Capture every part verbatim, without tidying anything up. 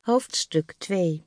Hoofdstuk twee.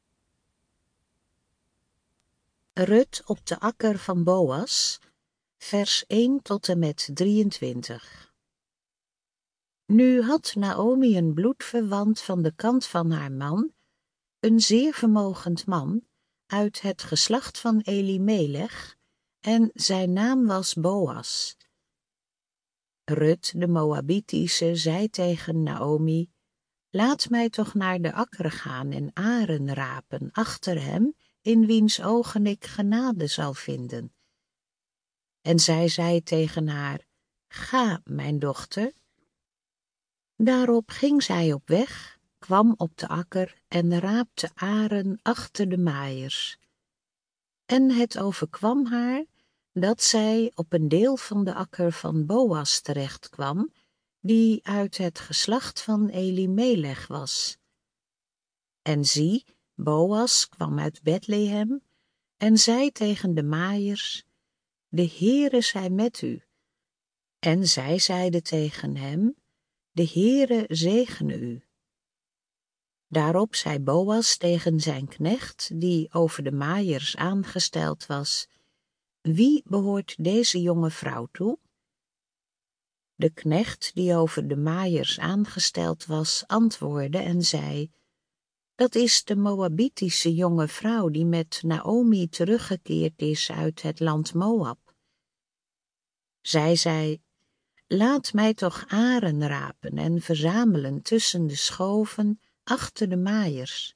Rut op de akker van Boas, vers één tot en met drieëntwintig. Nu had Naomi een bloedverwant van de kant van haar man, een zeer vermogend man, uit het geslacht van Elimelech, en zijn naam was Boas. Rut de Moabitische zei tegen Naomi: laat mij toch naar de akker gaan en aren rapen achter hem, in wiens ogen ik genade zal vinden. En zij zei tegen haar: ga, mijn dochter. Daarop ging zij op weg, kwam op de akker en raapte aren achter de maaiers. En het overkwam haar dat zij op een deel van de akker van Boas terecht kwam, die uit het geslacht van Elimelech was. En zie, Boas kwam uit Bethlehem en zei tegen de maaiers: de Heere zij met u. En zij zeiden tegen hem: de Heere zegene u. Daarop zei Boas tegen zijn knecht, die over de maaiers aangesteld was: wie behoort deze jonge vrouw toe? De knecht, die over de maaiers aangesteld was, antwoordde en zei: dat is de Moabitische jonge vrouw die met Naomi teruggekeerd is uit het land Moab. Zij zei: laat mij toch aren rapen en verzamelen tussen de schoven achter de maaiers.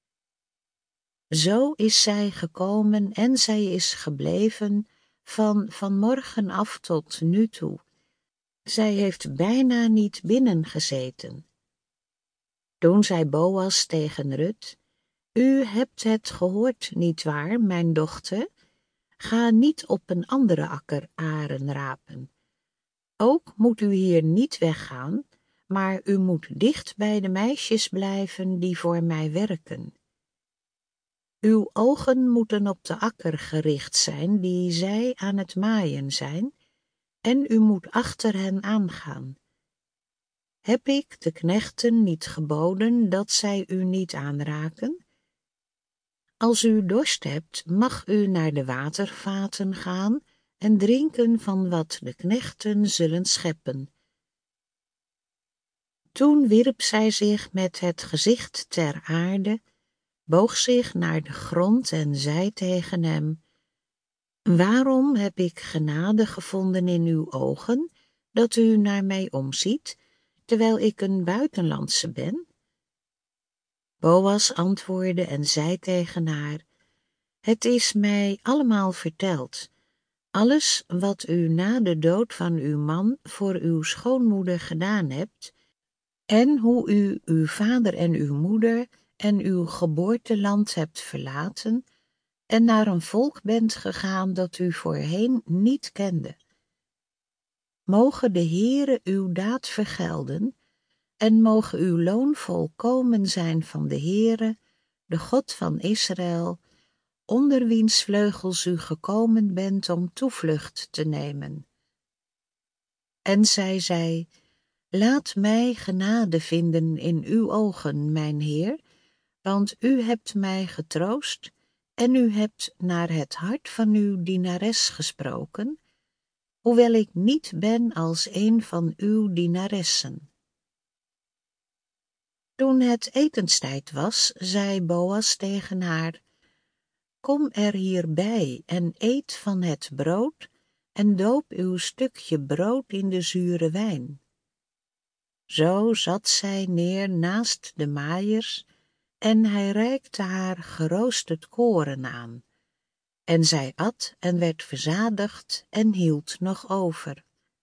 Zo is zij gekomen en zij is gebleven van vanmorgen af tot nu toe. Zij heeft bijna niet binnengezeten. Toen zei Boas tegen Rut: u hebt het gehoord, nietwaar, mijn dochter? Ga niet op een andere akker aren rapen. Ook moet u hier niet weggaan, maar u moet dicht bij de meisjes blijven die voor mij werken. Uw ogen moeten op de akker gericht zijn die zij aan het maaien zijn, en u moet achter hen aangaan. Heb ik de knechten niet geboden dat zij u niet aanraken? Als u dorst hebt, mag u naar de watervaten gaan en drinken van wat de knechten zullen scheppen. Toen wierp zij zich met het gezicht ter aarde, boog zich naar de grond en zei tegen hem: waarom heb ik genade gevonden in uw ogen, dat u naar mij omziet, terwijl ik een buitenlandse ben? Boas antwoordde en zei tegen haar: het is mij allemaal verteld, alles wat u na de dood van uw man voor uw schoonmoeder gedaan hebt, en hoe u uw vader en uw moeder en uw geboorteland hebt verlaten en naar een volk bent gegaan dat u voorheen niet kende. Moge de Heere uw daad vergelden, en moge uw loon volkomen zijn van de Heere, de God van Israël, onder wiens vleugels u gekomen bent om toevlucht te nemen. En zij zei: laat mij genade vinden in uw ogen, mijn Heer, want u hebt mij getroost en u hebt naar het hart van uw dienares gesproken, hoewel ik niet ben als een van uw dienaressen. Toen het etenstijd was, zei Boas tegen haar: kom er hierbij en eet van het brood en doop uw stukje brood in de zure wijn. Zo zat zij neer naast de maaiers en hij reikte haar geroosterd koren aan. En zij at en werd verzadigd en hield nog over.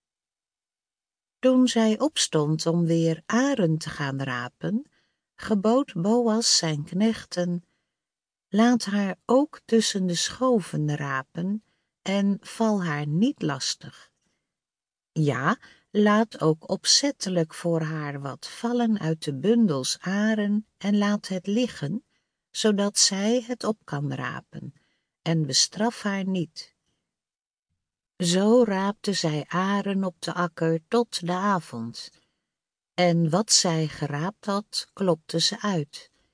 Toen zij opstond om weer aren te gaan rapen, gebood Boas zijn knechten: laat haar ook tussen de schoven rapen en val haar niet lastig. Ja, laat ook opzettelijk voor haar wat vallen uit de bundels aren en laat het liggen, zodat zij het op kan rapen, en bestraf haar niet. Zo raapte zij aren op de akker tot de avond, en wat zij geraapt had, klopte ze uit,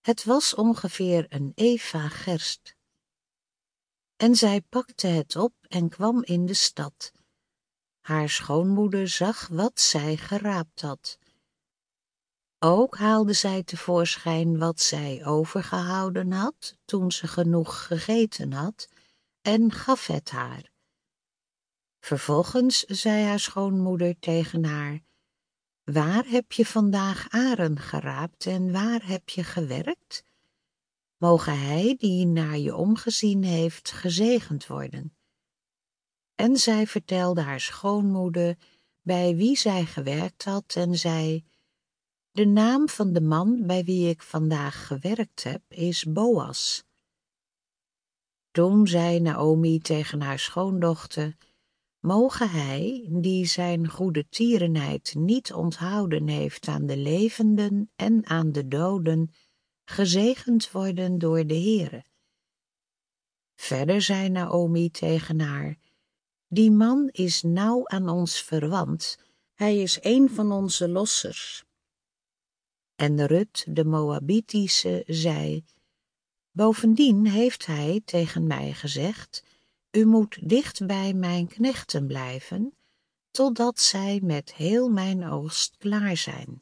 Het was ongeveer een eva gerst. En zij pakte het op en kwam in de stad. Haar schoonmoeder zag wat zij geraapt had. Ook haalde zij tevoorschijn wat zij overgehouden had, toen ze genoeg gegeten had, en gaf het haar. Vervolgens zei haar schoonmoeder tegen haar: waar heb je vandaag aren geraapt en waar heb je gewerkt? Moge hij die naar je omgezien heeft gezegend worden. En zij vertelde haar schoonmoeder bij wie zij gewerkt had en zei: de naam van de man bij wie ik vandaag gewerkt heb is Boas. Toen zei Naomi tegen haar schoondochter: moge hij, die zijn goede tierenheid niet onthouden heeft aan de levenden en aan de doden, gezegend worden door de Heere. Verder zei Naomi tegen haar: die man is nauw aan ons verwant, hij is een van onze lossers. En Rut de Moabitische zei: bovendien heeft hij tegen mij gezegd: u moet dicht bij mijn knechten blijven, totdat zij met heel mijn oogst klaar zijn.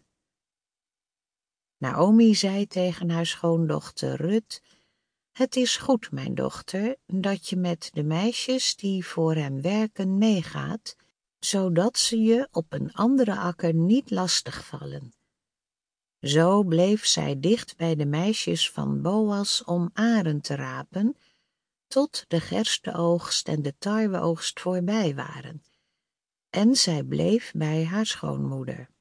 Naomi zei tegen haar schoondochter Rut: het is goed, mijn dochter, dat je met de meisjes die voor hem werken meegaat, zodat ze je op een andere akker niet lastig vallen. Zo bleef zij dicht bij de meisjes van Boas om aren te rapen, tot de gersteoogst en de tarweoogst voorbij waren. En zij bleef bij haar schoonmoeder.